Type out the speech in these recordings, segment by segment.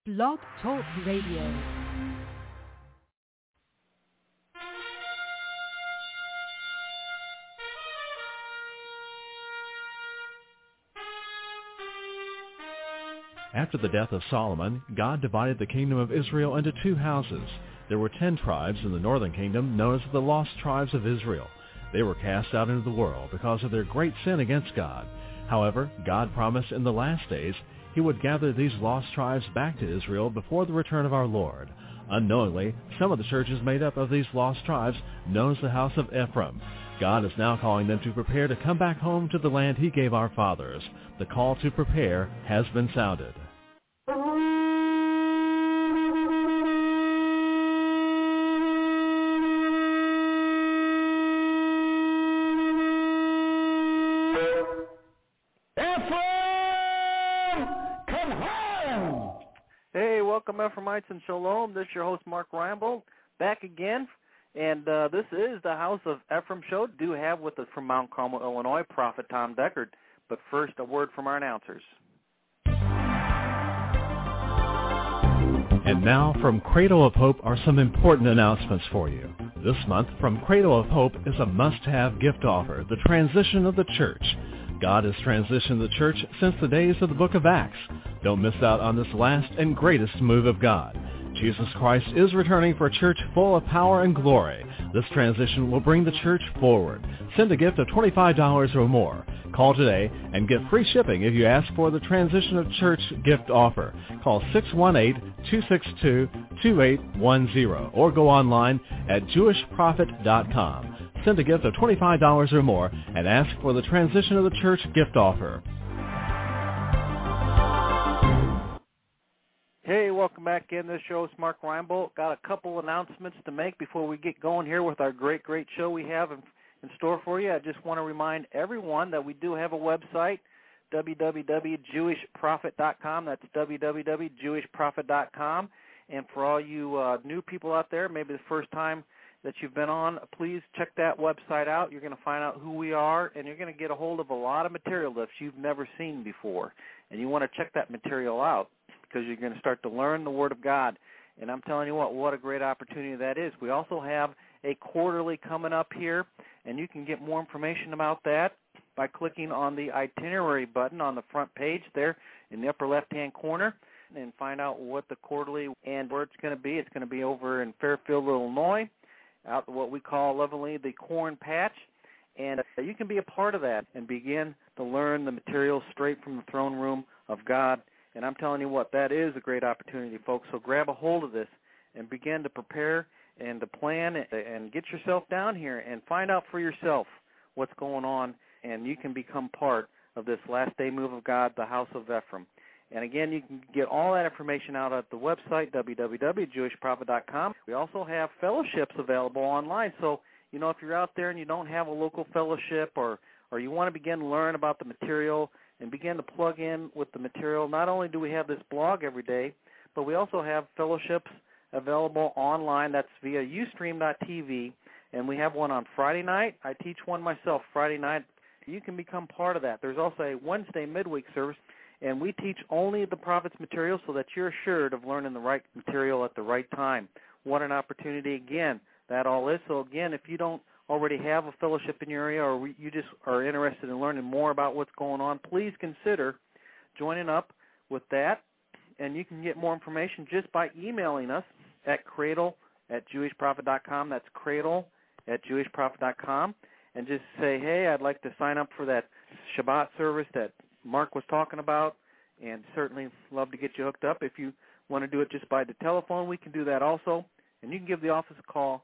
Blog Talk Radio. After the death of Solomon, God divided the kingdom of Israel into two houses. There were 10 tribes in the northern kingdom known as the lost tribes of Israel. They were cast out into the world because of their great sin against God. However, God promised in the last days he would gather these lost tribes back to Israel before the return of our Lord. Unknowingly, some of the churches made up of these lost tribes, known as the house of Ephraim. God is now calling them to prepare to come back home to the land he gave our fathers. The call to prepare has been sounded. Welcome, Ephraimites and Shalom. This is your host, Mark Reinbold, back again. And this is the House of Ephraim show. Do have with us from Mount Carmel, Illinois, Prophet Tom Deckard. But first, a word from our announcers. And now, from Cradle of Hope are some important announcements for you. This month, from Cradle of Hope is a must-have gift offer, the transition of the church. God has transitioned the church since the days of the book of Acts. Don't miss out on this last and greatest move of God. Jesus Christ is returning for a church full of power and glory. This transition will bring the church forward. Send a gift of $25 or more. Call today and get free shipping if you ask for the Transition of Church gift offer. Call 618-262-2810 or go online at jewishprophet.com. Send a gift of $25 or more and ask for the Transition of the Church gift offer. Hey, welcome back in. This show is Mark Reinbold. Got a couple announcements to make before we get going here with our great show we have in store for you. I just want to remind everyone that we do have a website, www.jewishprophet.com. That's www.jewishprophet.com. And for all you new people out there, maybe the first time that you've been on, please check that website out. You're going to find out who we are, and you're going to get a hold of a lot of material that you've never seen before. And you want to check that material out because you're going to start to learn the Word of God. And I'm telling you what a great opportunity that is. We also have a quarterly coming up here, and you can get more information about that by clicking on the itinerary button on the front page there in the upper left-hand corner and find out what the quarterly and where it's going to be. It's going to be over in Fairfield, Illinois, out what we call lovingly the Corn Patch. And you can be a part of that and begin to learn the material straight from the throne room of God. And I'm telling you what, that is a great opportunity, folks. So grab a hold of this and begin to prepare and to plan and get yourself down here and find out for yourself what's going on. And you can become part of this last day move of God, the House of Ephraim. And again, you can get all that information out at the website, www.jewishprophet.com. We also have fellowships available online. So, if you're out there and you don't have a local fellowship or you want to begin to learn about the material and begin to plug in with the material, not only do we have this blog every day, but we also have fellowships available online. That's via ustream.tv, and we have one on Friday night. I teach one myself Friday night. You can become part of that. There's also a Wednesday midweek service, and we teach only the prophet's material so that you're assured of learning the right material at the right time. What an opportunity, again, that all is. So, again, if you don't already have a fellowship in your area or you just are interested in learning more about what's going on, please consider joining up with that. And you can get more information just by emailing us at cradle@jewishprophet.com. That's cradle@jewishprophet.com. And just say, hey, I'd like to sign up for that Shabbat service that Mark was talking about, and certainly love to get you hooked up. If you want to do it just by the telephone, we can do that also. And you can give the office a call,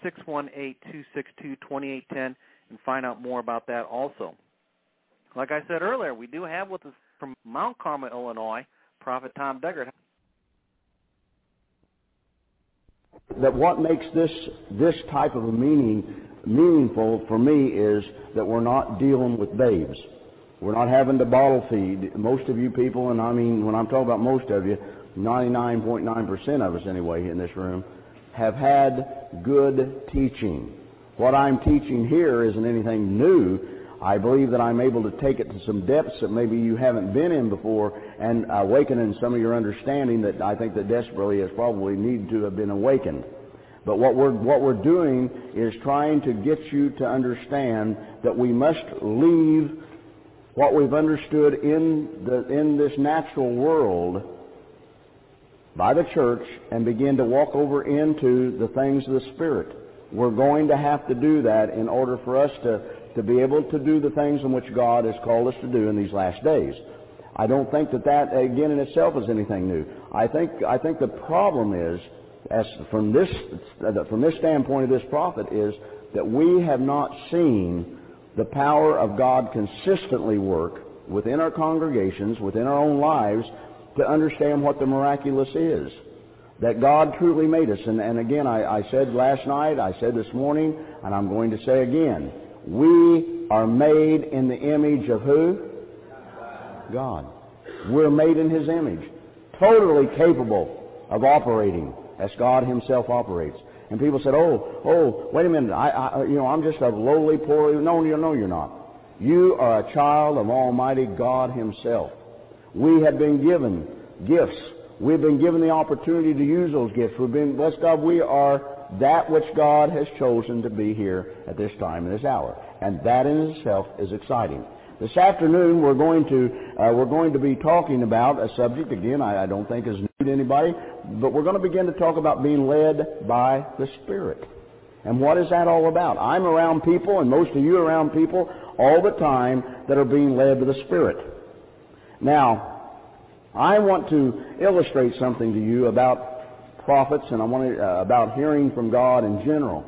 618-262-2810, and find out more about that also. Like I said earlier, we do have with us from Mount Carmel, Illinois, Prophet Tom Deckard. That what makes this type of a meaningful for me is that we're not dealing with babes. We're not having to bottle feed. Most of you people, and I mean when I'm talking about most of you, 99.9% of us anyway in this room, have had good teaching. What I'm teaching here isn't anything new. I believe that I'm able to take it to some depths that maybe you haven't been in before and awaken in some of your understanding that I think that desperately has probably needed to have been awakened. But what we're doing is trying to get you to understand that we must leave what we've understood in this natural world by the church and begin to walk over into the things of the Spirit. We're going to have to do that in order for us to be able to do the things in which God has called us to do in these last days. I don't think that again in itself is anything new. I think the problem is, as from this standpoint of this prophet, is that we have not seen the power of God consistently work within our congregations, within our own lives, to understand what the miraculous is. That God truly made us. And again, I said last night, I said this morning, and I'm going to say again, we are made in the image of who? God. We're made in His image. Totally capable of operating as God Himself operates. And people said, oh, wait a minute, I'm just a lowly, poor... No, you're not. You are a child of Almighty God Himself. We have been given gifts. We've been given the opportunity to use those gifts. Bless God, we are that which God has chosen to be here at this time and this hour. And that in itself is exciting. This afternoon we're going to be talking about a subject, again, I don't think is new to anybody, but we're going to begin to talk about being led by the Spirit. And what is that all about? I'm around people, and most of you are around people all the time that are being led by the Spirit. Now, I want to illustrate something to you about prophets, and I want to, about hearing from God in general.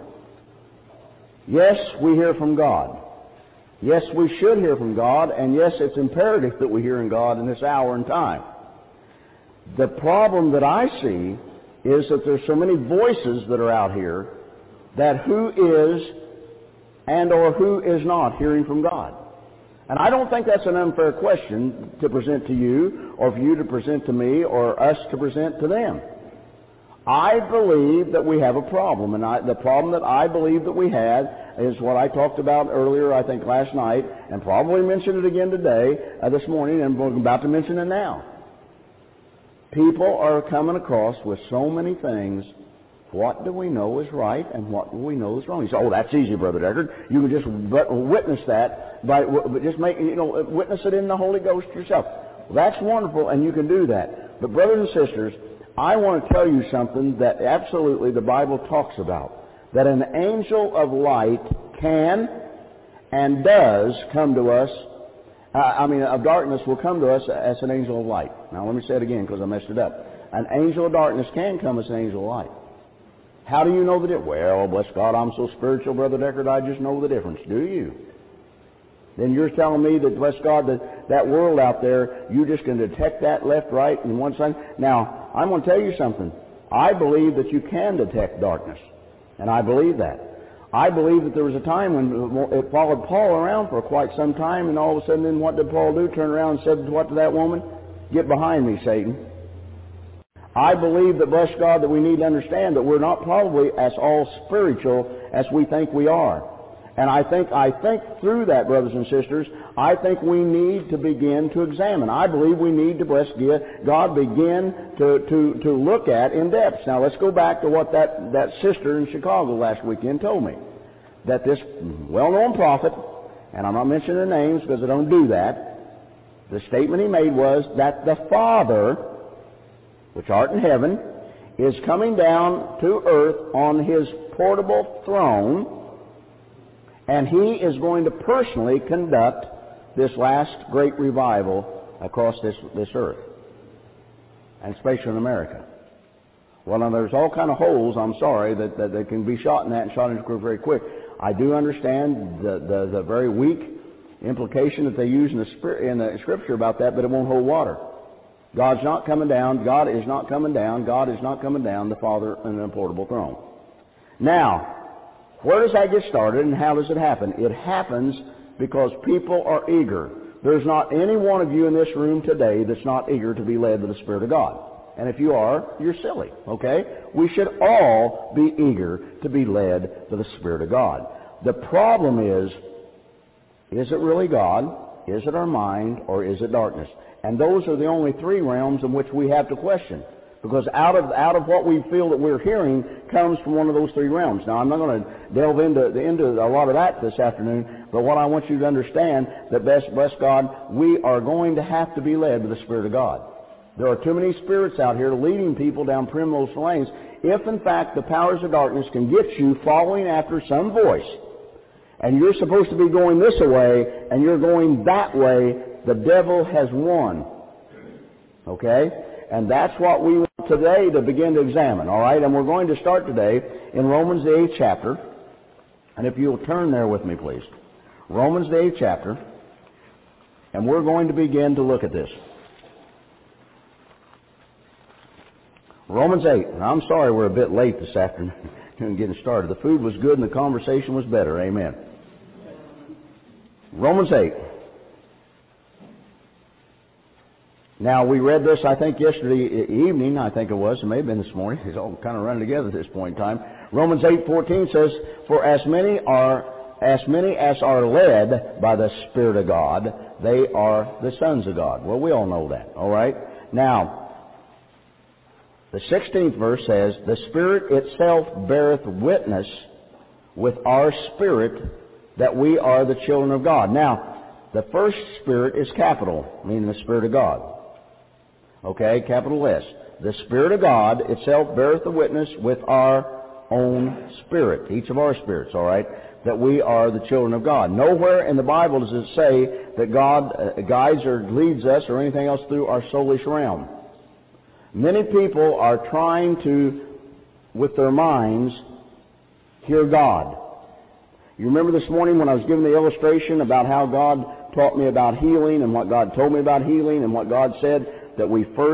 Yes, we hear from God. Yes, we should hear from God, and yes, it's imperative that we hear in God in this hour and time. The problem that I see is that there's so many voices that are out here that who is and or who is not hearing from God. And I don't think that's an unfair question to present to you, or for you to present to me, or us to present to them. I believe that we have a problem, and the problem that I believe that we had is what I talked about earlier, I think last night, and probably mentioned it again today, this morning, and we're about to mention it now. People are coming across with so many things. What do we know is right, and what do we know is wrong? You say, oh, that's easy, Brother Deckard. You can just witness that by just witness it in the Holy Ghost yourself. Well, that's wonderful, and you can do that. But brothers and sisters, I want to tell you something that absolutely the Bible talks about. That an angel of light can and does come to us, of darkness will come to us as an angel of light. Now let me say it again because I messed it up. An angel of darkness can come as an angel of light. How do you know the difference? Well, bless God, I'm so spiritual, Brother Deckard, I just know the difference. Do you? Then you're telling me that, bless God, that world out there, you just can detect that left, right, and one side. Now, I'm going to tell you something. I believe that you can detect darkness. And I believe that. I believe that there was a time when it followed Paul around for quite some time, and all of a sudden then what did Paul do? Turn around and said what to that woman? Get behind me, Satan. I believe that, bless God, that we need to understand that we're not probably as all spiritual as we think we are. And I think through that, brothers and sisters, I think we need to begin to examine. I believe we need to, bless God, begin to look at in depth. Now, let's go back to what that sister in Chicago last weekend told me. That this well-known prophet, and I'm not mentioning the names because I don't do that, the statement he made was that the Father, which art in heaven, is coming down to earth on His portable throne, and He is going to personally conduct this last great revival across this earth, and especially in America. Well, now there's all kind of holes, I'm sorry, that they can be shot in that and shot into very quick. I do understand the very weak implication that they use in the Scripture about that, but it won't hold water. God's not coming down. God is not coming down. God is not coming down, the Father in the portable throne. Now, where does that get started and how does it happen? It happens because people are eager. There's not any one of you in this room today that's not eager to be led by the Spirit of God. And if you are, you're silly, okay? We should all be eager to be led by the Spirit of God. The problem is Is it really God? Is it our mind? Or is it darkness? And those are the only three realms in which we have to question. Because out of what we feel that we're hearing comes from one of those three realms. Now, I'm not going to delve into a lot of that this afternoon, but what I want you to understand, that bless God, we are going to have to be led by the Spirit of God. There are too many spirits out here leading people down primrose lanes. If, in fact, the powers of darkness can get you following after some voice, and you're supposed to be going this way, and you're going that way, the devil has won. Okay? And that's what we want today to begin to examine, all right? And we're going to start today in Romans the 8th chapter. And if you'll turn there with me, please. Romans the 8th chapter. And we're going to begin to look at this. Romans 8. And I'm sorry we're a bit late this afternoon getting started. The food was good and the conversation was better. Amen. Romans 8. Now, we read this, I think, yesterday evening, I think it was. It may have been this morning. It's all kind of running together at this point in time. Romans 8:14 says, "For as many as are led by the Spirit of God, they are the sons of God." Well, we all know that, all right? Now, the 16th verse says, "The Spirit itself beareth witness with our spirit that we are the children of God." Now, the first Spirit is capital, meaning the Spirit of God. Okay, capital S. The Spirit of God itself beareth a witness with our own spirit, each of our spirits, all right, that we are the children of God. Nowhere in the Bible does it say that God guides or leads us or anything else through our soulish realm. Many people are trying to, with their minds, hear God. You remember this morning when I was giving the illustration about how God taught me about healing and what God told me about healing and what God said, that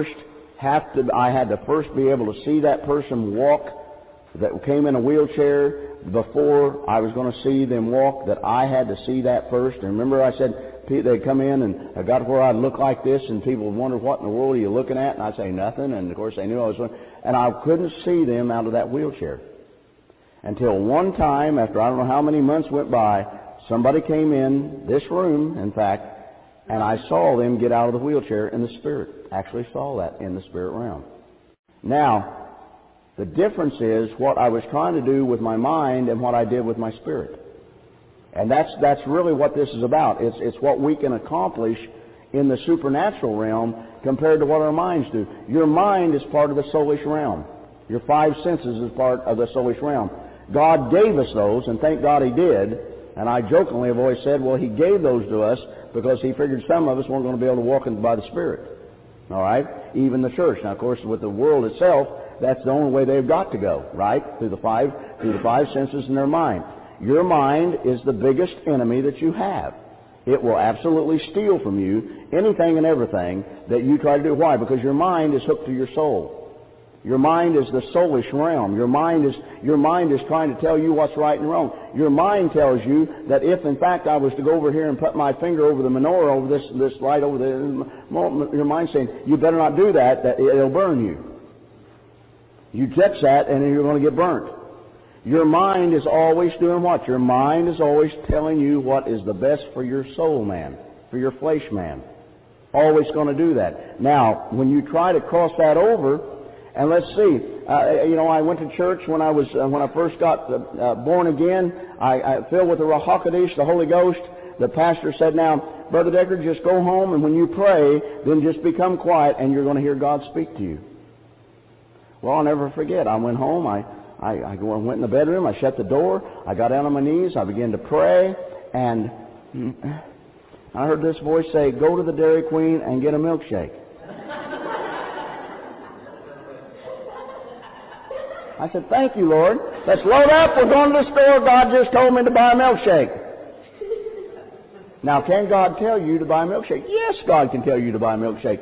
I had to first be able to see that person walk that came in a wheelchair before I was going to see them walk, that I had to see that first. And remember I said they'd come in and I got where I'd look like this and people would wonder, what in the world are you looking at? And I'd say nothing. And of course they knew I was looking. And I couldn't see them out of that wheelchair. Until one time, after I don't know how many months went by, somebody came in this room, in fact, and I saw them get out of the wheelchair in the Spirit. Actually saw that in the Spirit realm. Now, the difference is what I was trying to do with my mind and what I did with my spirit. And that's really what this is about. It's what we can accomplish in the supernatural realm compared to what our minds do. Your mind is part of the soulish realm. Your five senses is part of the soulish realm. God gave us those, and thank God He did. And I jokingly have always said, well, He gave those to us because He figured some of us weren't going to be able to walk by the Spirit. All right? Even the church. Now, of course, with the world itself, that's the only way they've got to go, right? Through the five senses in their mind. Your mind is the biggest enemy that you have. It will absolutely steal from you anything and everything that you try to do. Why? Because your mind is hooked to your soul. Your mind is the soulish realm. Your mind is trying to tell you what's right and wrong. Your mind tells you that if, in fact, I was to go over here and put my finger over the menorah, over this light over there, your mind's saying, you better not do that, that it'll burn you. You touch that, and then you're going to get burnt. Your mind is always doing what? Your mind is always telling you what is the best for your soul man, for your flesh man. Always going to do that. Now, when you try to cross that over, and let's see, I went to church when I first got born again. I filled with the Ruach HaKodesh, the Holy Ghost. The pastor said, "Now, Brother Decker, just go home, and when you pray, then just become quiet, and you're going to hear God speak to you." Well, I'll never forget. I went home. I went in the bedroom. I shut the door. I got down on my knees. I began to pray, and I heard this voice say, "Go to the Dairy Queen and get a milkshake." I said, "Thank you, Lord. Let's load up. We're going to the store. God just told me to buy a milkshake." Now, can God tell you to buy a milkshake? Yes, God can tell you to buy a milkshake.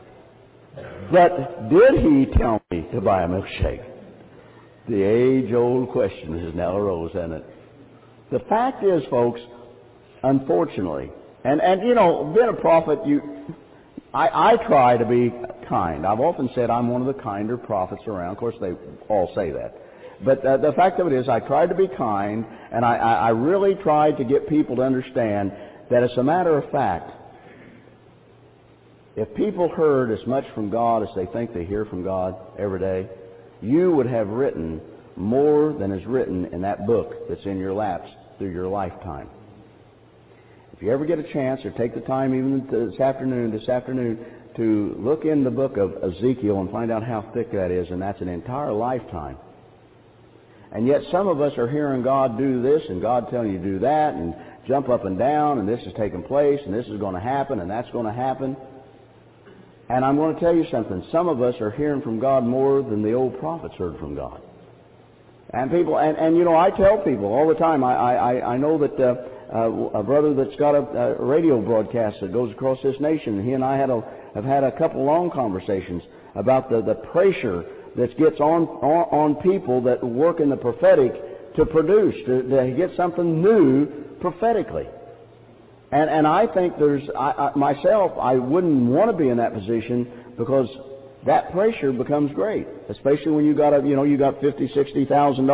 But did He tell me to buy a milkshake? The age-old question has now arose, hasn't it? The fact is, folks, unfortunately, and being a prophet, I try to be kind. I've often said I'm one of the kinder prophets around. Of course, they all say that. But the fact of it is, I tried to be kind, and I really tried to get people to understand that as a matter of fact, if people heard as much from God as they think they hear from God every day, you would have written more than is written in that book that's in your laps through your lifetime. If you ever get a chance, or take the time even this afternoon, to look in the book of Ezekiel and find out how thick that is, and that's an entire lifetime. And yet some of us are hearing God do this, and God telling you to do that, and jump up and down, and this is taking place, and this is going to happen, and that's going to happen. And I'm going to tell you something. Some of us are hearing from God more than the old prophets heard from God. And people, and you know, I tell people all the time, I know that a brother that's got a radio broadcast that goes across this nation, and he and I have had a couple long conversations about the pressure that gets on people that work in the prophetic to produce, to get something new prophetically. And I think myself, I wouldn't want to be in that position, because that pressure becomes great, especially when you got $50,000,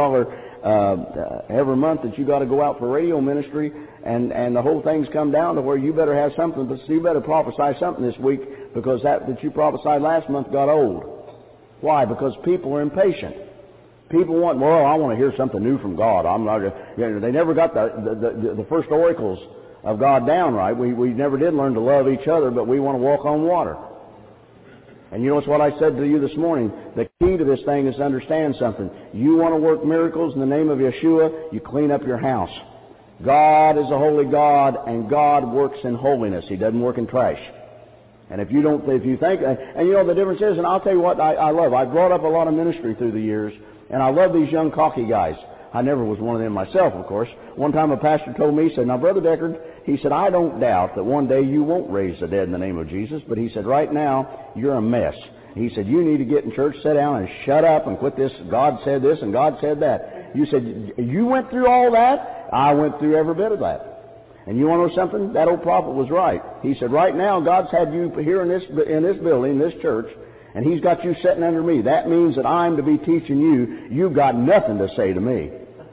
$60,000 every month that you got to go out for radio ministry, and the whole thing's come down to where you better have something, but you better prophesy something this week, because that you prophesied last month got old. Why? Because people are impatient. People want, well, I want to hear something new from God. They never got the first oracles of God down right. We never did learn to love each other, but we want to walk on water. And you know what I said to you this morning? The key to this thing is to understand something. You want to work miracles in the name of Yeshua, you clean up your house. God is a holy God, and God works in holiness. He doesn't work in trash. And if you think, and you know the difference is, and I'll tell you what I love. I've brought up a lot of ministry through the years, and I love these young cocky guys. I never was one of them myself, of course. One time a pastor told me, he said, now, Brother Deckard, he said, I don't doubt that one day you won't raise the dead in the name of Jesus, but he said, right now, you're a mess. He said, you need to get in church, sit down, and shut up and quit this, God said this and God said that. You said, you went through all that? I went through every bit of that. And you want to know something? That old prophet was right. He said, right now, God's had you here in this building, this church, and He's got you sitting under me. That means that I'm to be teaching you. You've got nothing to say to me.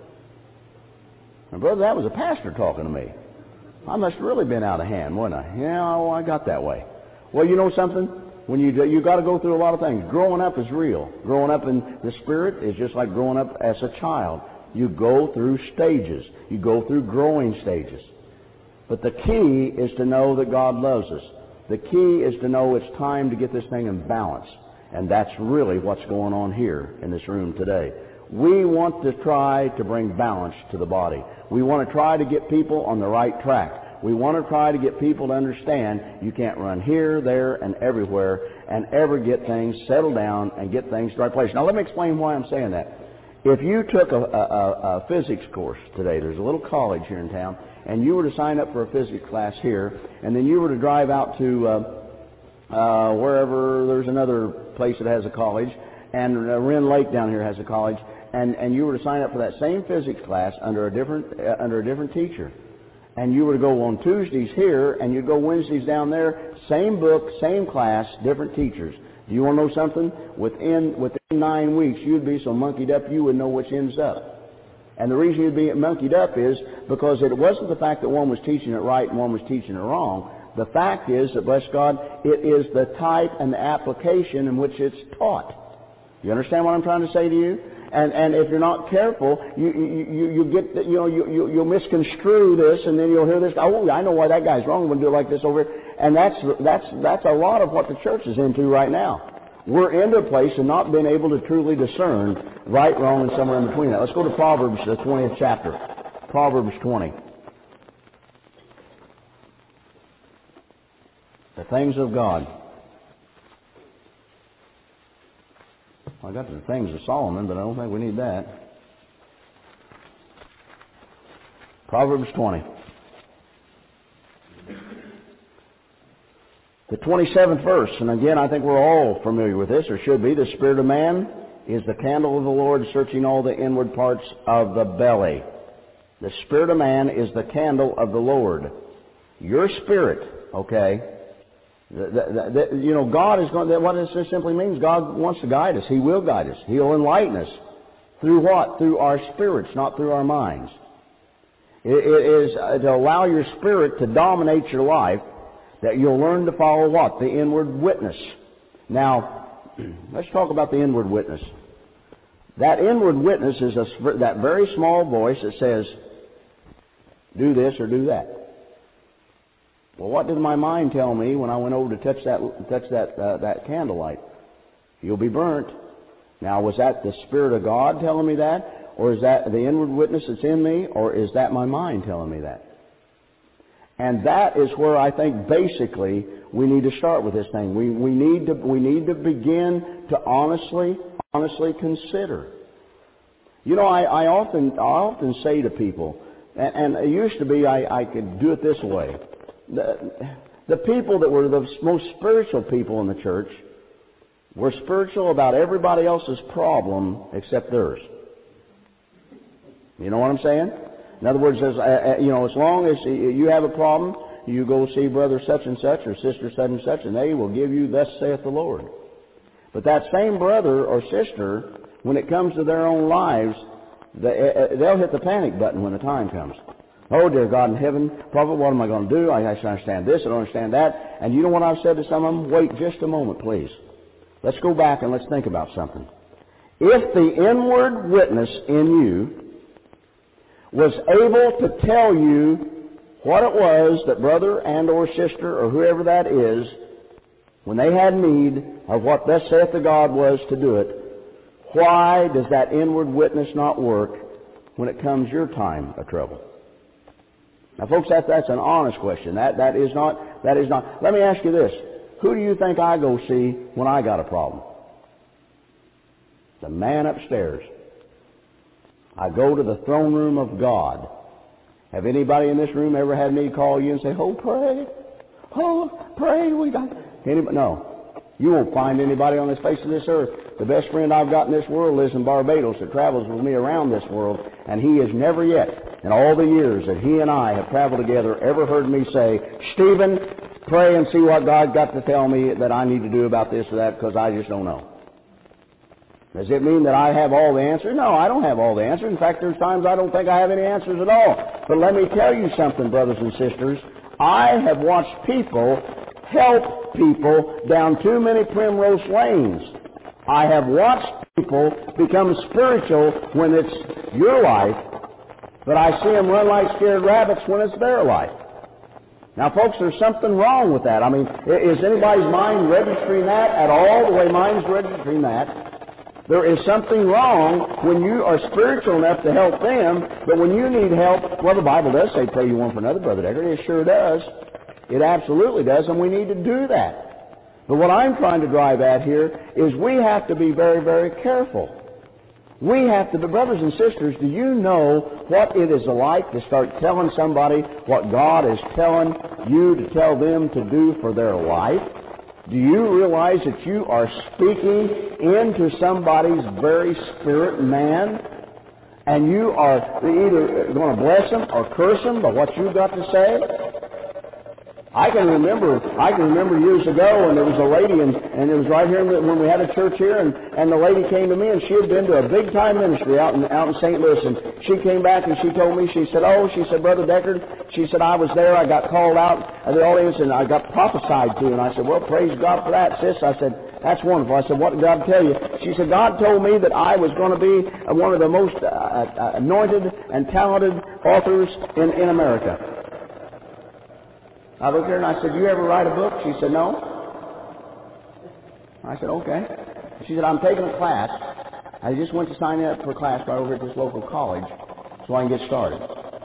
And brother, that was a pastor talking to me. I must have really been out of hand, wasn't I? Yeah, I got that way. Well, you know something? When you got to go through a lot of things. Growing up is real. Growing up in the Spirit is just like growing up as a child. You go through stages. You go through growing stages. But the key is to know that God loves us. The key is to know it's time to get this thing in balance. And that's really what's going on here in this room today. We want to try to bring balance to the body. We want to try to get people on the right track. We want to try to get people to understand you can't run here, there, and everywhere and ever get things settled down and get things to the right place. Now, let me explain why I'm saying that. If you took a physics course today, there's a little college here in town, and you were to sign up for a physics class here, and then you were to drive out to wherever there's another place that has a college, and Wren Lake down here has a college, and you were to sign up for that same physics class under a different teacher, and you were to go on Tuesdays here, and you'd go Wednesdays down there, same book, same class, different teachers. Do you want to know something? Within 9 weeks, you'd be so monkeyed up you would know which ends up. And the reason you'd be monkeyed up is because it wasn't the fact that one was teaching it right and one was teaching it wrong. The fact is that, bless God, it is the type and the application in which it's taught. You understand what I'm trying to say to you? And if you're not careful, you'll misconstrue this, and then you'll hear this. Oh, I know why that guy's wrong. We'll do it like this over here. And that's a lot of what the church is into right now. We're into a place of not being able to truly discern right, wrong, and somewhere in between that. Let's go to Proverbs, the 20th chapter. Proverbs 20. The things of God. I got the things of Solomon, but I don't think we need that. Proverbs 20. The 27th verse, and again, I think we're all familiar with this, or should be. The spirit of man is the candle of the Lord, searching all the inward parts of the belly. The spirit of man is the candle of the Lord. Your spirit, okay? God is going. What this simply means, God wants to guide us. He will guide us. He'll enlighten us through what? Through our spirits, not through our minds. It is to allow your spirit to dominate your life, that you'll learn to follow what? The inward witness. Now, let's talk about the inward witness. That inward witness is that very small voice that says, do this or do that. Well, what did my mind tell me when I went over to touch that candlelight? You'll be burnt. Now, was that the Spirit of God telling me that? Or is that the inward witness that's in me? Or is that my mind telling me that? And that is where I think basically we need to start with this thing. We need to begin to honestly consider. You know, I often say to people, and it used to be I could do it this way. The people that were the most spiritual people in the church were spiritual about everybody else's problem except theirs. You know what I'm saying? In other words, as long as you have a problem, you go see brother such and such or sister such and such, and they will give you, thus saith the Lord. But that same brother or sister, when it comes to their own lives, they'll hit the panic button when the time comes. Oh, dear God in heaven, prophet, what am I going to do? I should understand this, I don't understand that. And you know what I've said to some of them? Wait just a moment, please. Let's go back and let's think about something. If the inward witness in you was able to tell you what it was that brother and or sister or whoever that is, when they had need of what thus saith the God was to do it, why does that inward witness not work when it comes your time of trouble? Now, folks, that's an honest question. That is not. Let me ask you this. Who do you think I go see when I got a problem? The man upstairs. I go to the throne room of God. Have anybody in this room ever had me call you and say, oh, pray. Oh, pray. We got anybody? No. You won't find anybody on the face of this earth. The best friend I've got in this world lives in Barbados that travels with me around this world, and he has never yet, in all the years that he and I have traveled together, ever heard me say, Stephen, pray and see what God got to tell me that I need to do about this or that, because I just don't know. Does it mean that I have all the answers? No, I don't have all the answers. In fact, there's times I don't think I have any answers at all. But let me tell you something, brothers and sisters. I have watched people help people down too many primrose lanes. I have watched people become spiritual when it's your life, but I see them run like scared rabbits when it's their life. Now, folks, there's something wrong with that. I mean, is anybody's mind registering that at all, the way mine's registering that? There is something wrong when you are spiritual enough to help them, but when you need help, well, the Bible does say pray you one for another, Brother Decker. It sure does. It absolutely does, and we need to do that. But what I'm trying to drive at here is we have to be very, very careful. We have to be, brothers and sisters, do you know what it is like to start telling somebody what God is telling you to tell them to do for their life? Do you realize that you are speaking into somebody's very spirit, man? And you are either going to bless them or curse them by what you've got to say? I can remember years ago, and there was a lady, and it was right here when we had a church here, and the lady came to me, and she had been to a big-time ministry out in St. Louis, and she came back and she told me, she said, Brother Deckard, she said, I was there, I got called out of the audience, and I got prophesied to, and I said, well, praise God for that, sis. I said, that's wonderful. I said, what did God tell you? She said, God told me that I was going to be one of the most anointed and talented authors in America. I looked at her and I said, do you ever write a book? She said, no. I said, okay. She said, I'm taking a class. I just went to sign up for a class right over at this local college so I can get started.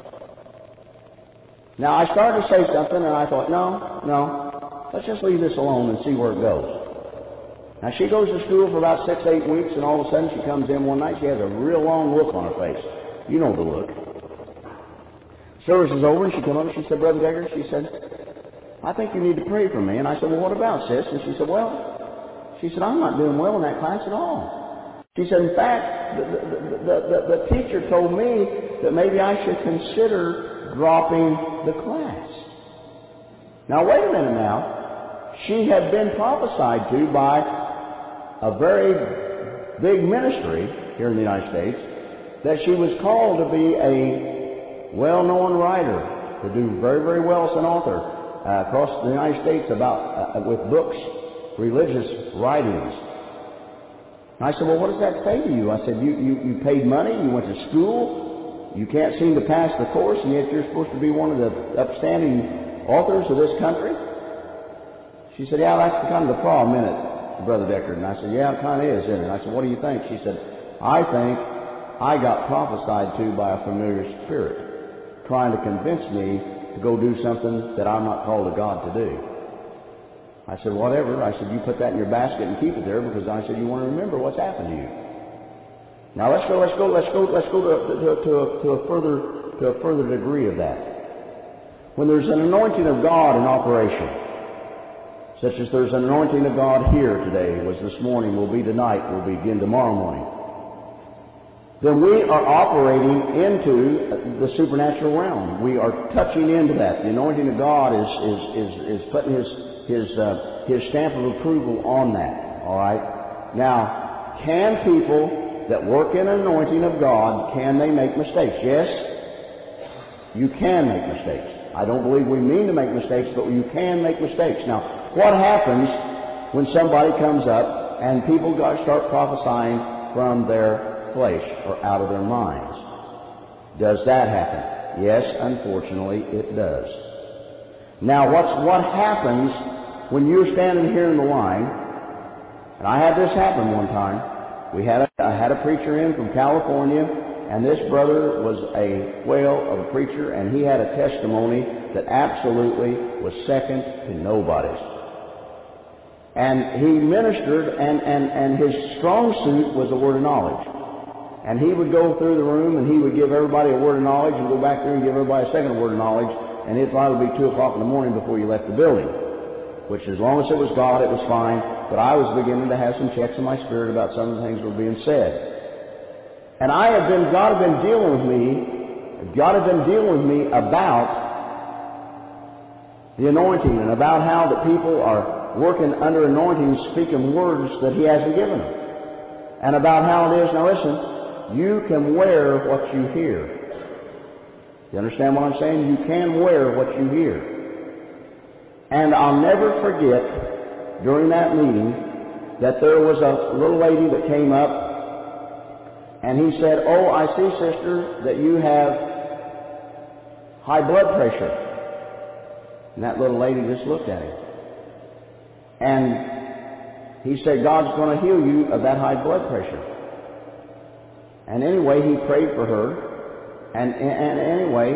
Now, I started to say something and I thought, no, let's just leave this alone and see where it goes. Now, she goes to school for about 6-8 weeks, and all of a sudden she comes in one night. She has a real long look on her face. You know the look. Service is over, and she came up and she said, Brother Decker, she said, I think you need to pray for me. And I said, well, what about, sis? And she said, I'm not doing well in that class at all. She said, in fact, the teacher told me that maybe I should consider dropping the class. Now, wait a minute now. She had been prophesied to by a very big ministry here in the United States that she was called to be well-known writer to do very, very well as an author across the United States about with books, religious writings. And I said, well, what does that say to you? I said, you paid money, you went to school, you can't seem to pass the course, and yet you're supposed to be one of the upstanding authors of this country? She said, yeah, that's kind of the problem, isn't it, Brother Deckard? And I said, yeah, it kind of is, isn't it? And I said, what do you think? She said, I think I got prophesied to by a familiar spirit, trying to convince me to go do something that I'm not called of God to do. I said, whatever. I said, you put that in your basket and keep it there, because I said, you want to remember what's happened to you. Now let's go to a further degree of that. When there's an anointing of God in operation, such as there's an anointing of God here today, was this morning, will be tonight, will begin tomorrow morning, then we are operating into the supernatural realm. We are touching into that. The anointing of God is putting his stamp of approval on that. All right. Now, can people that work in anointing of God, can they make mistakes? Yes, you can make mistakes. I don't believe we mean to make mistakes, but you can make mistakes. Now, what happens when somebody comes up and people start prophesying from their flesh or out of their minds? Does that happen? Yes, unfortunately, it does. Now, what happens when you're standing here in the line? And I had this happen one time. I had a preacher in from California, and this brother was a whale of a preacher, and he had a testimony that absolutely was second to nobody's. And he ministered, and his strong suit was the word of knowledge. And he would go through the room, and he would give everybody a word of knowledge, and go back there and give everybody a second word of knowledge, and it'd probably be 2 o'clock in the morning before you left the building. Which, as long as it was God, it was fine, but I was beginning to have some checks in my spirit about some of the things that were being said. And God had been dealing with me about the anointing, and about how that people are working under anointing, speaking words that He hasn't given them. And about how it is, now listen, you can wear what you hear. You understand what I'm saying? You can wear what you hear. And I'll never forget, during that meeting, that there was a little lady that came up, and he said, oh, I see, sister, that you have high blood pressure. And that little lady just looked at him. And he said, God's going to heal you of that high blood pressure. And anyway, he prayed for her. And anyway,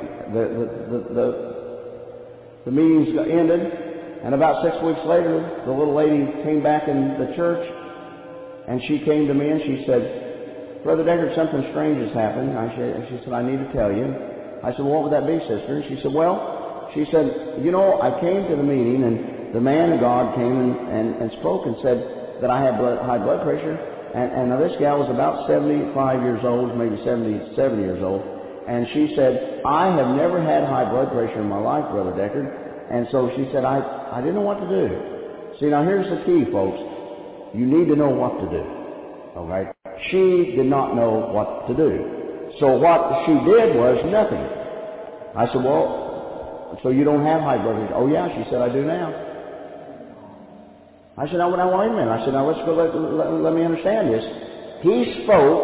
the meetings ended. And about 6 weeks later, the little lady came back in the church. And she came to me and she said, Brother Deckard, something strange has happened. She said, I need to tell you. I said, well, what would that be, sister? And she said, she said, you know, I came to the meeting, and the man of God came and spoke and said that I had high blood pressure. And now this gal was about 75 years old, maybe 77 years old. And she said, I have never had high blood pressure in my life, Brother Deckard. And so she said, I didn't know what to do. See, now here's the key, folks. You need to know what to do. All right? She did not know what to do. So what she did was nothing. I said, well, so you don't have high blood pressure? Oh, yeah. She said, I do now. I said, now wait a minute. I said, now let's go, let me understand this. He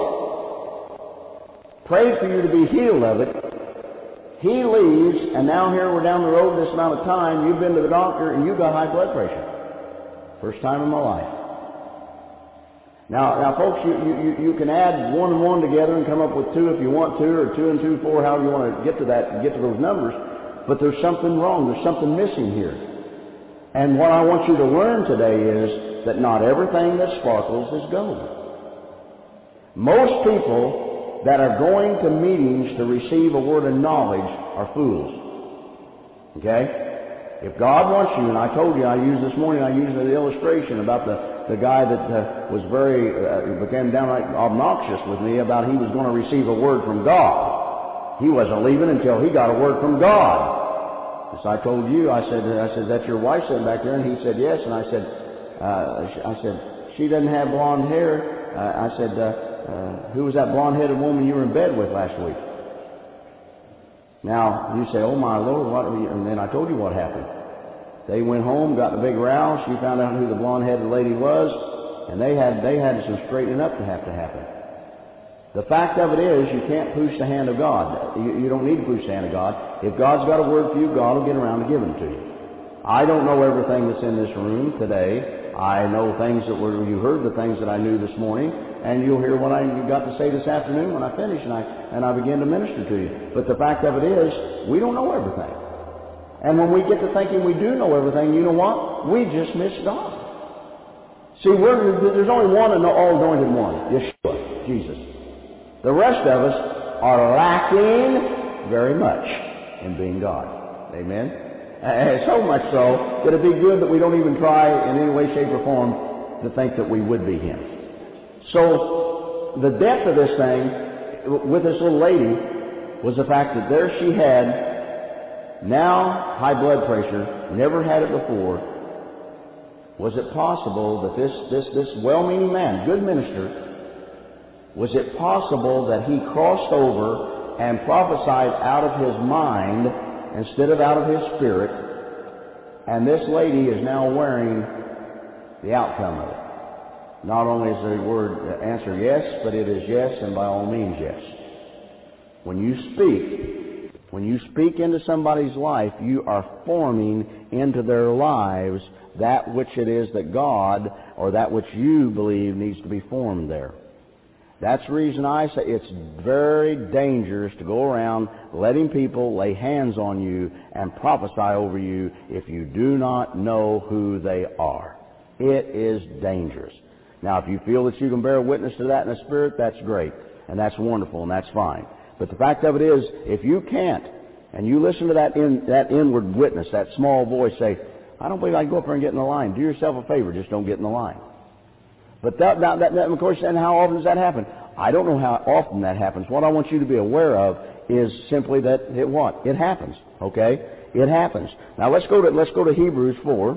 spoke, prayed for you to be healed of it. He leaves, and now here we're down the road this amount of time. You've been to the doctor, and you've got high blood pressure. First time in my life. Now, folks, you can add 1 and 1 together and come up with 2 if you want to, or 2 and 2, 4, however you want to get to that, get to those numbers. But there's something wrong. There's something missing here. And what I want you to learn today is that not everything that sparkles is gold. Most people that are going to meetings to receive a word of knowledge are fools. Okay? If God wants you, and I told you, this morning I used the illustration about the guy that was became downright obnoxious with me about he was going to receive a word from God. He wasn't leaving until he got a word from God. So I told you, I said, that's your wife sitting back there? And he said, yes. And I said, she doesn't have blonde hair. I said, who was that blonde-headed woman you were in bed with last week? Now, you say, oh my Lord, what? And then I told you what happened. They went home, got in a big row. She found out who the blonde-headed lady was, and they had some straightening up to happen. The fact of it is, you can't push the hand of God. You don't need to push the hand of God. If God's got a word for you, God will get around to giving it to you. I don't know everything that's in this room today. I know things that you heard the things that I knew this morning, and you'll hear what I got to say this afternoon when I finish and I begin to minister to you. But the fact of it is, we don't know everything. And when we get to thinking we do know everything, you know what? We just miss God. See, there's only one and all-anointed one, Yeshua, Jesus. The rest of us are lacking very much in being God. Amen? So much so that it'd be good that we don't even try in any way, shape, or form to think that we would be Him. So the depth of this thing with this little lady was the fact that there she had now high blood pressure, never had it before. Was it possible that this well-meaning man, good minister, was it possible that he crossed over and prophesied out of his mind instead of out of his spirit, and this lady is now wearing the outcome of it? Not only is the word answer yes, but it is yes, and by all means yes. When you speak into somebody's life, you are forming into their lives that which it is that God, or that which you believe needs to be formed there. That's the reason I say it's very dangerous to go around letting people lay hands on you and prophesy over you if you do not know who they are. It is dangerous. Now, if you feel that you can bear witness to that in the Spirit, that's great, and that's wonderful, and that's fine. But the fact of it is, if you can't, and you listen to that inward witness, that small voice say, I don't believe I can go up there and get in the line. Do yourself a favor, just don't get in the line. But that, of course, and how often does that happen? I don't know how often that happens. What I want you to be aware of is simply that it happens. Okay? It happens. Now let's go to Hebrews 4,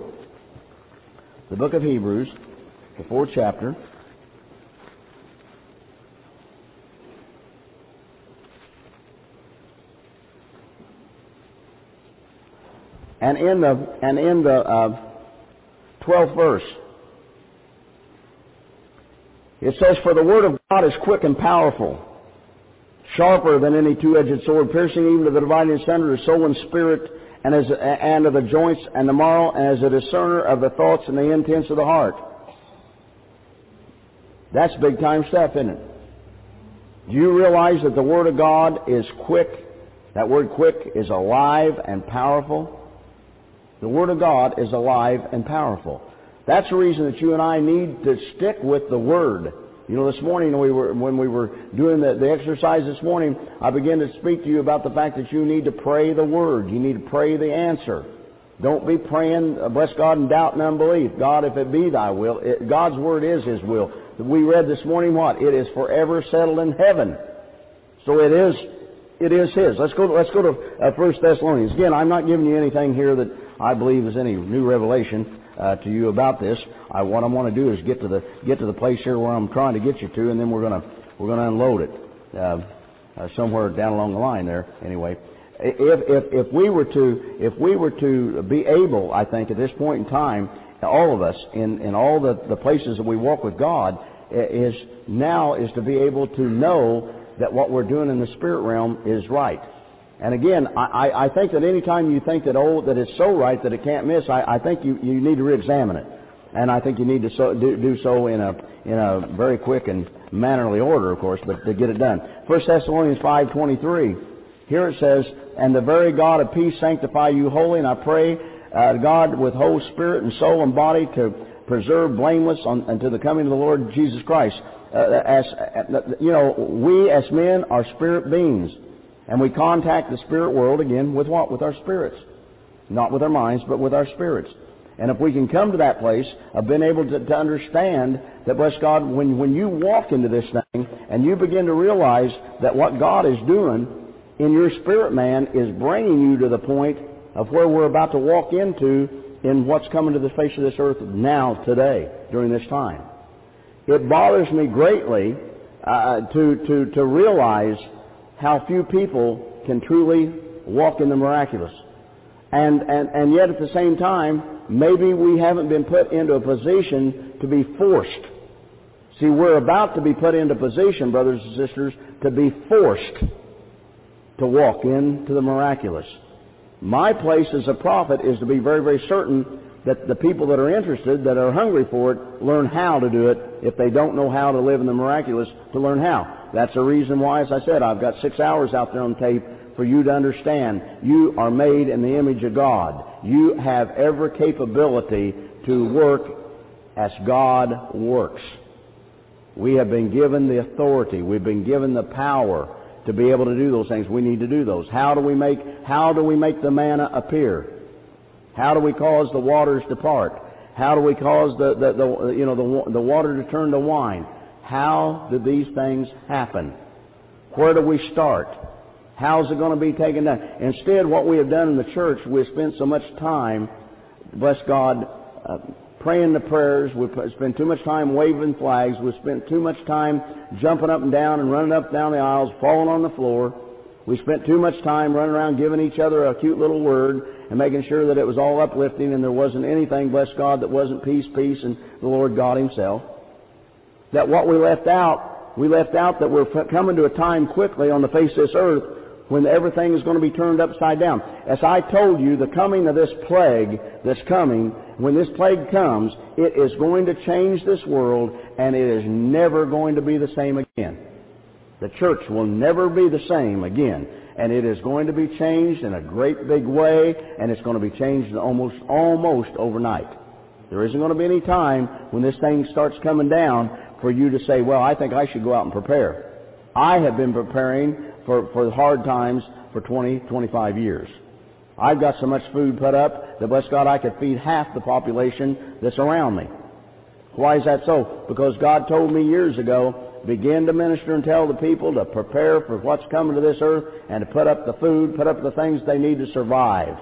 the book of Hebrews, the 4th chapter. And in the 12th verse, it says, For the word of God is quick and powerful, sharper than any two-edged sword, piercing even to the dividing asunder of soul and spirit, and of the joints and the marrow, and as a discerner of the thoughts and the intents of the heart. That's big-time stuff, isn't it? Do you realize that the Word of God is quick? That word quick is alive and powerful. The Word of God is alive and powerful. That's the reason that you and I need to stick with the Word. You know, this morning when we were doing the exercise this morning, I began to speak to you about the fact that you need to pray the Word. You need to pray the answer. Don't be praying, bless God, in doubt and unbelief. God, if it be Thy will. God's Word is His will. We read this morning what? It is forever settled in heaven. So it is His. Let's go to 1 Thessalonians. Again, I'm not giving you anything here that I believe is any new revelation to you about this. What I want to do is get to the place here where I'm trying to get you to, and then we're gonna unload it somewhere down along the line there. Anyway, if we were to be able, I think at this point in time, all of us in all the places that we walk with God is to be able to know that what we're doing in the spirit realm is right. And again, I think that any time you think that it's so right that it can't miss, I think you need to reexamine it. And I think you need to do so in a very quick and mannerly order, of course, but to get it done. 1 Thessalonians 5:23. Here it says, And the very God of peace sanctify you wholly, and I pray God with whole spirit and soul and body to preserve blameless unto the coming of the Lord Jesus Christ. We as men are spirit beings. And we contact the spirit world, again, with what? With our spirits. Not with our minds, but with our spirits. And if we can come to that place of being able to understand that, bless God, when you walk into this thing and you begin to realize that what God is doing in your spirit man is bringing you to the point of where we're about to walk into in what's coming to the face of this earth now, today, during this time. It bothers me greatly to realize how few people can truly walk in the miraculous. And yet at the same time, maybe we haven't been put into a position to be forced. See, we're about to be put into position, brothers and sisters, to be forced to walk into the miraculous. My place as a prophet is to be very, very certain that the people that are interested, that are hungry for it, learn how to do it. If they don't know how to live in the miraculous, to learn how. That's the reason why, as I said, I've got 6 hours out there on tape for you to understand. You are made in the image of God. You have every capability to work as God works. We have been given the authority. We've been given the power to be able to do those things. We need to do those. How do we make the manna appear? How do we cause the waters to part? How do we cause the water to turn to wine? How do these things happen? Where do we start? How's it going to be taken down? Instead, what we have done in the church, we've spent so much time, bless God, praying the prayers. We've spent too much time waving flags. We've spent too much time jumping up and down and running up and down the aisles, falling on the floor. We spent too much time running around giving each other a cute little word and making sure that it was all uplifting and there wasn't anything, bless God, that wasn't peace, and the Lord God Himself. That what we left out that we're coming to a time quickly on the face of this earth when everything is going to be turned upside down. As I told you, the coming of this plague that's coming, when this plague comes, it is going to change this world, and it is never going to be the same again. The church will never be the same again, and it is going to be changed in a great big way, and it's going to be changed almost overnight. There isn't going to be any time when this thing starts coming down for you to say, well, I think I should go out and prepare. I have been preparing for the hard times for 20, 25 years. I've got so much food put up that, bless God, I could feed half the population that's around me. Why is that so? Because God told me years ago, begin to minister and tell the people to prepare for what's coming to this earth and to put up the food, put up the things they need to survive.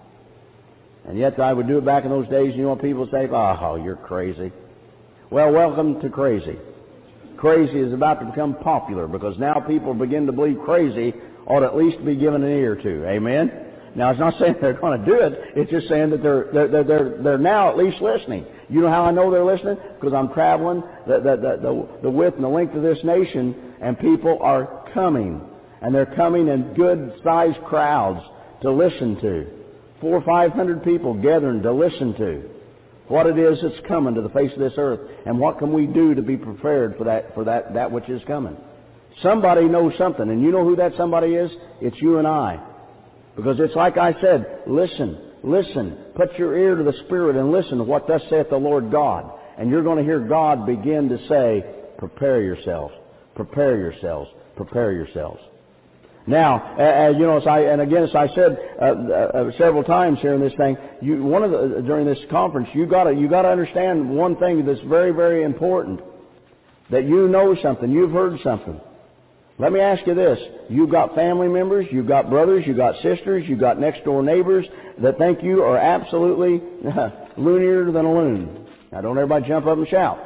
And yet I would do it back in those days, and you know what people say? Oh, you're crazy. Well, welcome to crazy. Crazy is about to become popular because now people begin to believe crazy ought at least be given an ear to. Amen? Now, it's not saying they're going to do it. It's just saying that they're now at least listening. You know how I know they're listening? Because I'm traveling the width and the length of this nation, and people are coming. And they're coming in good-sized crowds to listen to. 400 or 500 people gathering to listen to what it is that's coming to the face of this earth, and what can we do to be prepared for that which is coming. Somebody knows something, and you know who that somebody is? It's you and I. Because it's like I said, listen, put your ear to the Spirit and listen to what thus saith the Lord God. And you're going to hear God begin to say, prepare yourselves, prepare yourselves, prepare yourselves. Now, as I said several times here in this thing, during this conference, you got to understand one thing that's very, very important. That you know something, you've heard something. Let me ask you this. You've got family members, you've got brothers, you've got sisters, you've got next door neighbors that think you are absolutely loonier than a loon. Now, don't everybody jump up and shout.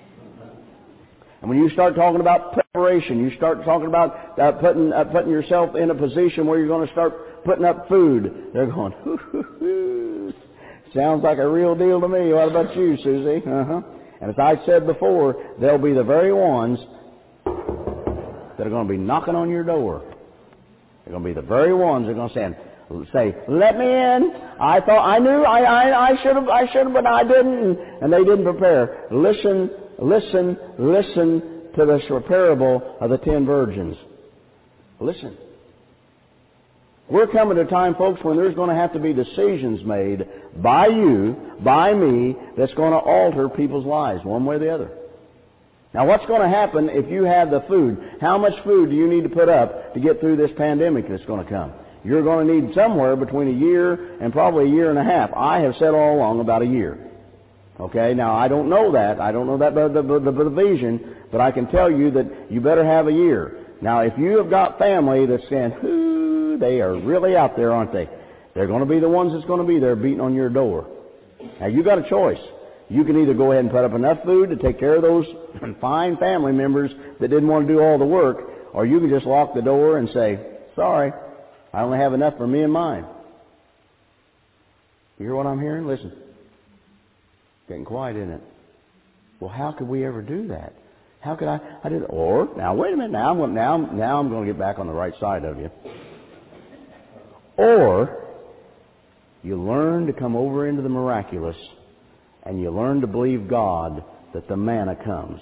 And when you start talking about preparation, you start talking about putting yourself in a position where you're going to start putting up food, they're going, hoo. Sounds like a real deal to me. What about you, Susie? And as I said before, they'll be the very ones that are going to be knocking on your door. They're going to be the very ones that are going to say, let me in. I thought I knew I should have, but I didn't. And they didn't prepare. Listen to the parable of the 10 virgins. Listen. We're coming to a time, folks, when there's going to have to be decisions made by you, by me, that's going to alter people's lives one way or the other. Now, what's going to happen if you have the food? How much food do you need to put up to get through this pandemic that's going to come? You're going to need somewhere between a year and probably a year and a half. I have said all along about a year. Okay, now I don't know that. I don't know that by the vision, but I can tell you that you better have a year. Now, if you have got family that's saying, ooh, they are really out there, aren't they? They're going to be the ones that's going to be there beating on your door. Now, you got a choice. You can either go ahead and put up enough food to take care of those fine family members that didn't want to do all the work, or you can just lock the door and say, sorry, I only have enough for me and mine. You hear what I'm hearing? Listen. Getting quiet, isn't it? Well, how could we ever do that? How could I do that? Or, now wait a minute, now I'm going to get back on the right side of you. Or, you learn to come over into the miraculous, and you learn to believe God that the manna comes.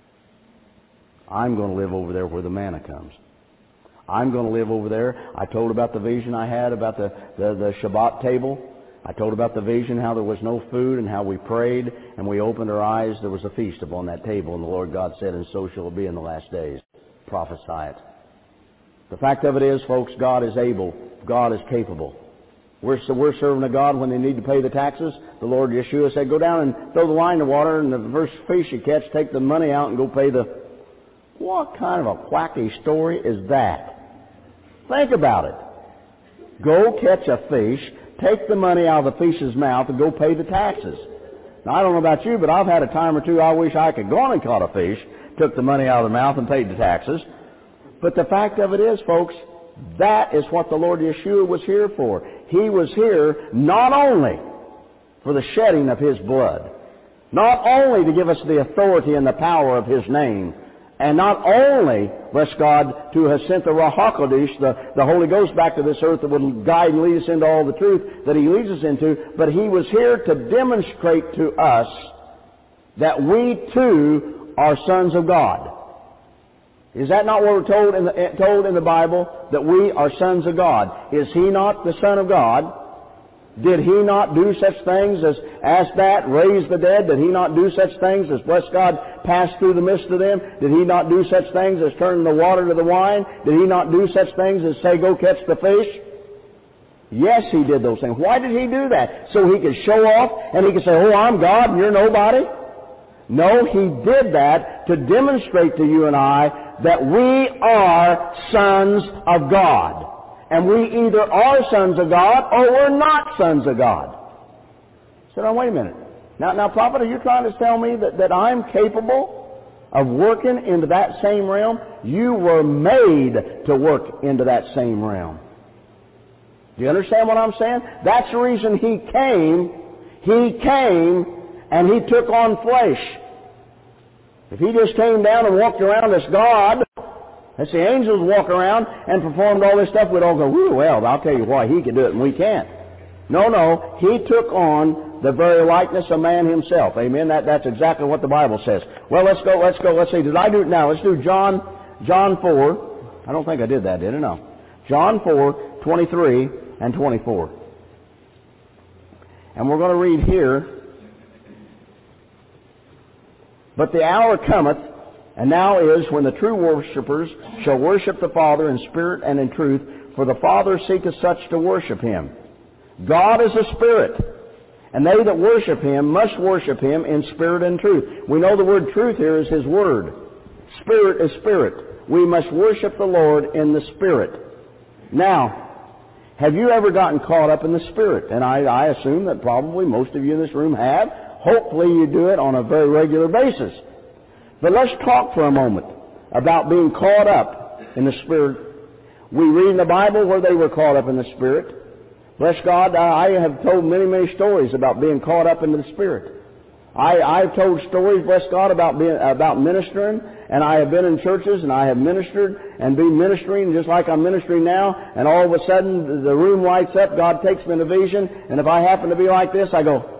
I'm going to live over there where the manna comes. I'm going to live over there. I told about the vision I had about the Shabbat table. I told about the vision, how there was no food, and how we prayed, and we opened our eyes. There was a feast upon that table, and the Lord God said, and so shall it be in the last days. Prophesy it. The fact of it is, folks, God is able. God is capable. We're serving a God when they need to pay the taxes. The Lord Yeshua said, go down and throw the line in the water, and the first fish you catch, take the money out and go pay the... What kind of a quacky story is that? Think about it. Go catch a fish, take the money out of the fish's mouth, and go pay the taxes. Now, I don't know about you, but I've had a time or two I wish I could go on and caught a fish, took the money out of the mouth and paid the taxes. But the fact of it is, folks, that is what the Lord Yeshua was here for. He was here not only for the shedding of His blood, not only to give us the authority and the power of His name, and not only, bless God, to have sent the Ruach HaKodesh, the Holy Ghost, back to this earth that would guide and lead us into all the truth that He leads us into, but He was here to demonstrate to us that we too are sons of God. Is that not what we're told in the Bible, that we are sons of God? Is He not the Son of God? Did He not do such things as that, raise the dead? Did He not do such things as, bless God, pass through the midst of them? Did He not do such things as turn the water to the wine? Did He not do such things as say, go catch the fish? Yes, He did those things. Why did He do that? So He could show off and He could say, oh, I'm God and you're nobody? No, He did that to demonstrate to you and I that we are sons of God. And we either are sons of God or we're not sons of God. So now wait a minute. Now, prophet, are you trying to tell me that I'm capable of working into that same realm? You were made to work into that same realm. Do you understand what I'm saying? That's the reason He came. He came and He took on flesh. If He just came down and walked around as God, as the angels walk around and performed all this stuff, we'd all go, woo, well, I'll tell you why He can do it and we can't. No, He took on the very likeness of man Himself. Amen? That's exactly what the Bible says. Well, let's go. Let's see. Did I do it now? Let's do John 4. I don't think I did that, did I? No. John 4, 23 and 24. And we're going to read here, but the hour cometh, and now is, when the true worshippers shall worship the Father in spirit and in truth, for the Father seeketh such to worship Him. God is a spirit, and they that worship Him must worship Him in spirit and truth. We know the word truth here is His word. Spirit is spirit. We must worship the Lord in the spirit. Now, have you ever gotten caught up in the spirit? And I assume that probably most of you in this room have. Hopefully you do it on a very regular basis. But let's talk for a moment about being caught up in the Spirit. We read in the Bible where they were caught up in the Spirit. Bless God, I have told many, many stories about being caught up in the Spirit. I've told stories, bless God, about ministering, and I have been in churches, and I have ministered, and been ministering just like I'm ministering now, and all of a sudden the room lights up, God takes me in a vision, and if I happen to be like this, I go...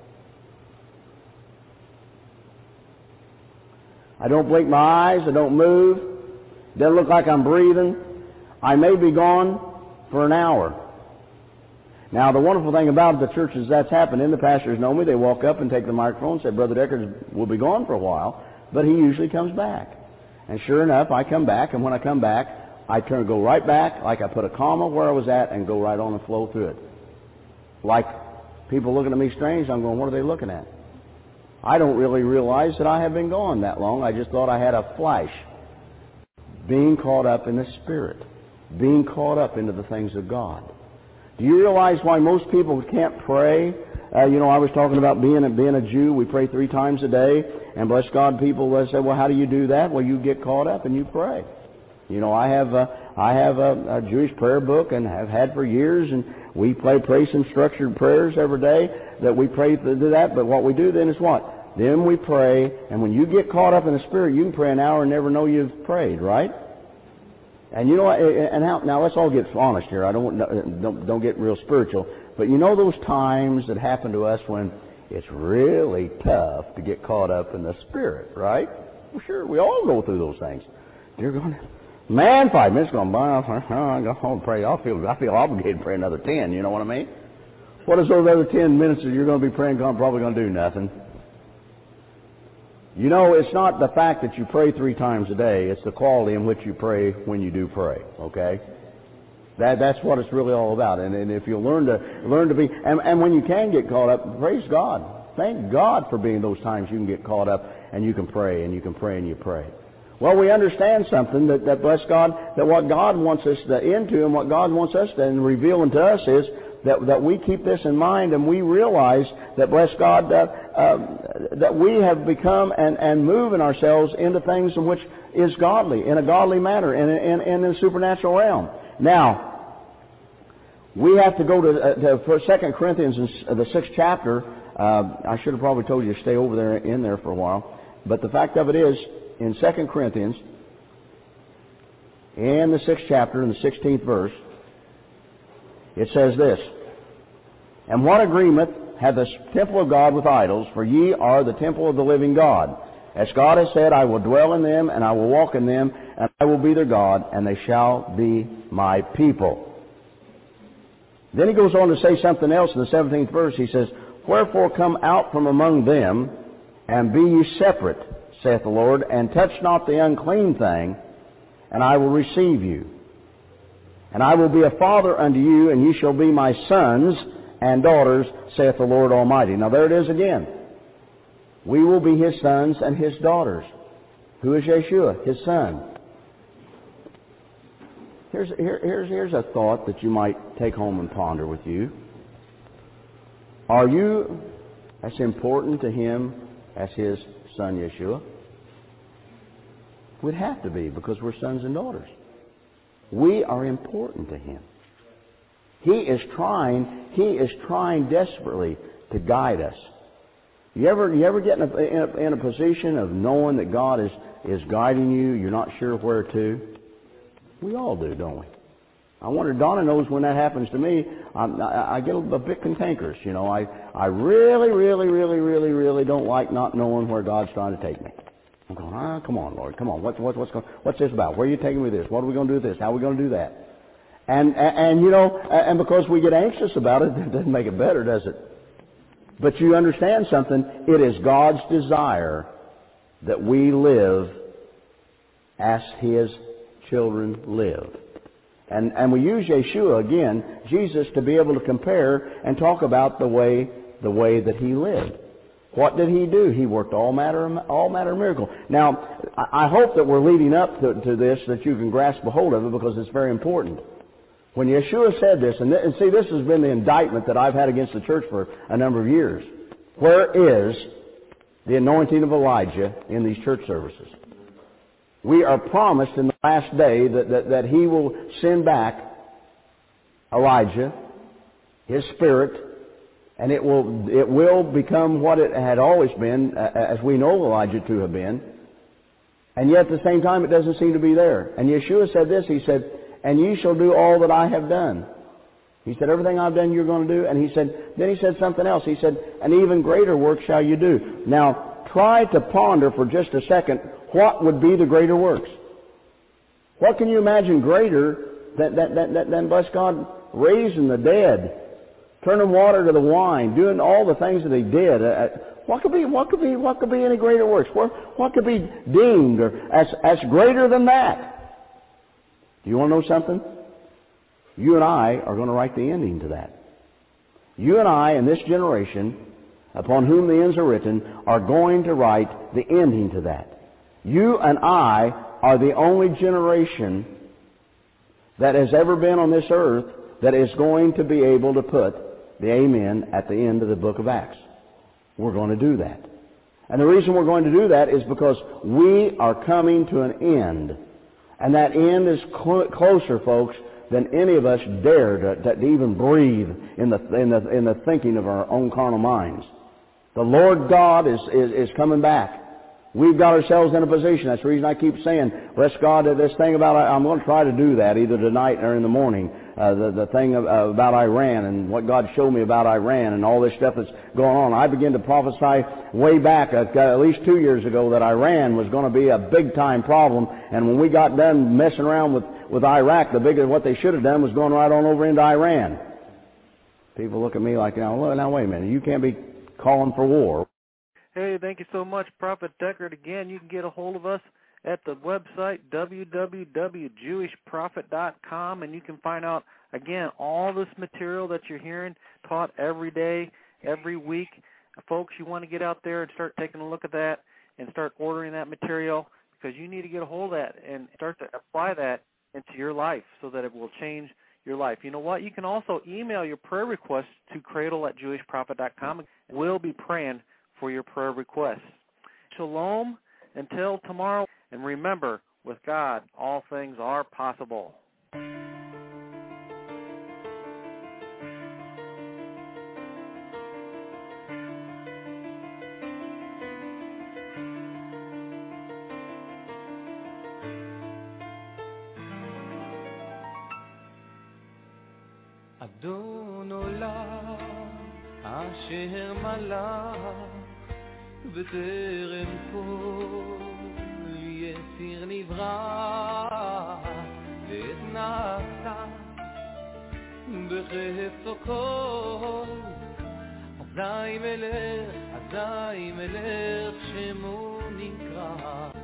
I don't blink my eyes. I don't move. Doesn't look like I'm breathing. I may be gone for an hour. Now, the wonderful thing about the churches that's happened in, the pastors know me. They walk up and take the microphone and say, Brother Deckard will be gone for a while, but he usually comes back. And sure enough, I come back, and when I come back, I go right back, like I put a comma where I was at, and go right on and flow through it. Like people looking at me strange, I'm going, what are they looking at? I don't really realize that I have been gone that long. I just thought I had a flash. Being caught up in the Spirit. Being caught up into the things of God. Do you realize why most people can't pray? I was talking about being a Jew. We pray 3 times a day. And bless God, people say, well, how do you do that? Well, you get caught up and you pray. You know, I have a Jewish prayer book and have had for years, and we pray some structured prayers every day that we pray through that. But what we do then is what? Then we pray, and when you get caught up in the Spirit, you can pray an hour and never know you've prayed, right? And you know what? And now let's all get honest here. I don't get real spiritual, but you know those times that happen to us when it's really tough to get caught up in the Spirit, right? Well, sure, we all go through those things. You're going, man, 5 minutes gone by. I go home and pray. I feel obligated to pray another 10. You know what I mean? What is those other 10 minutes that you're going to be praying? Probably going to do nothing. You know, it's not the fact that you pray 3 times a day. It's the quality in which you pray when you do pray. Okay, that's what it's really all about. And if you learn to be, and when you can get caught up, praise God. Thank God for being those times you can get caught up and you can pray and you can pray and you pray. Well, we understand something that bless God, that what God wants us into and what God wants us to reveal unto us is that we keep this in mind and we realize that, bless God, that we have become and moving ourselves into things in which is godly, in a godly manner, in a supernatural realm. Now, we have to go to 2 Corinthians, the 6th chapter. I should have probably told you to stay over there in there for a while. But the fact of it is, in 2 Corinthians, in the 6th chapter, in the 16th verse, it says this, "And what agreement hath the temple of God with idols? For ye are the temple of the living God. As God has said, I will dwell in them, and I will walk in them, and I will be their God, and they shall be my people." Then he goes on to say something else in the 17th verse. He says, "Wherefore come out from among them, and be ye separate, saith the Lord, and touch not the unclean thing, and I will receive you. And I will be a father unto you, and ye shall be my sons and daughters, saith the Lord Almighty." Now there it is again. We will be His sons and His daughters. Who is Yeshua? His Son. Here's a thought that you might take home and ponder with you. Are you as important to Him as His Son Yeshua? We'd have to be, because we're sons and daughters. We are important to Him. He is trying desperately to guide us. You ever get in a position of knowing that God is guiding you, you're not sure where to? We all do, don't we? I wonder, Donna knows when that happens to me, I get a bit cantankerous. You know, I really don't like not knowing where God's trying to take me. I'm going, come on, Lord, come on. What's this about? Where are you taking me with this? What are we going to do with this? How are we going to do that? And you know, and because we get anxious about it, it doesn't make it better, does it? But you understand something. It is God's desire that we live as His children live. And we use Yeshua, again, Jesus, to be able to compare and talk about the way that He lived. What did He do? He worked all manner of miracle. Now, I hope that we're leading up to this, that you can grasp a hold of it, because it's very important. When Yeshua said this, and see, this has been the indictment that I've had against the church for a number of years. Where is the anointing of Elijah in these church services? We are promised in the last day that He will send back Elijah, His Spirit, and it will become what it had always been, as we know Elijah to have been. And yet at the same time it doesn't seem to be there. And Yeshua said this, He said, "And ye shall do all that I have done." He said, everything I've done you're going to do. And then He said something else. He said, "And even greater work shall you do." Now, try to ponder for just a second, what would be the greater works? What can you imagine greater than bless God, raising the dead, turning water to the wine, doing all the things that He did? What could be any greater works? What could be deemed as greater than that? Do you want to know something? You and I are going to write the ending to that. You and I in this generation, upon whom the ends are written, are going to write the ending to that. You and I are the only generation that has ever been on this earth that is going to be able to put the amen at the end of the book of Acts. We're going to do that. And the reason we're going to do that is because we are coming to an end. And that end is closer, folks, than any of us dare to even breathe in the thinking of our own carnal minds. The Lord God is coming back. We've got ourselves in a position. That's the reason I keep saying, bless God, this thing about, I'm going to try to do that either tonight or in the morning. The thing about Iran and what God showed me about Iran and all this stuff that's going on. I began to prophesy way back, at least 2 years ago, that Iran was going to be a big-time problem. And when we got done messing around with Iraq, what they should have done was going right on over into Iran. People look at me like, now wait a minute, you can't be calling for war. Hey, thank you so much, Prophet Deckard. Again, you can get a hold of us at the website www.jewishprophet.com, and you can find out, again, all this material that you're hearing taught every day, every week. Folks, you want to get out there and start taking a look at that and start ordering that material, because you need to get a hold of that and start to apply that into your life so that it will change your life. You know what? You can also email your prayer requests to cradle@jewishprophet.com. We'll be praying for your prayer requests. Shalom until tomorrow. And remember, with God, all things are possible. אדון עולם אשר מלך בטרם כל יציר נברא ואת נעשה בחפצו כל אזי מלך שמו נקרא